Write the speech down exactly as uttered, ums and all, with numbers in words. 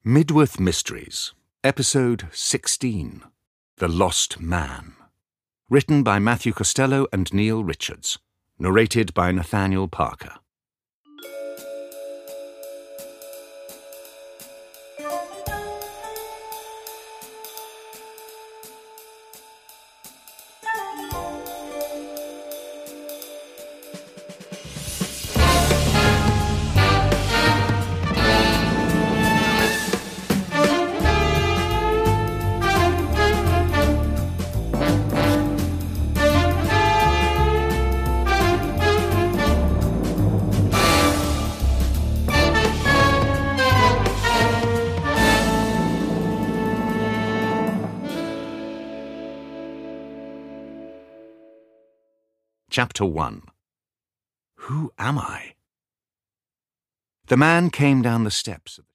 Midworth Mysteries, Episode sixteen, The Lost Man. Written by Matthew Costello and Neil Richards. Narrated by Nathaniel Parker. Chapter one. Who am I? The man came down the steps.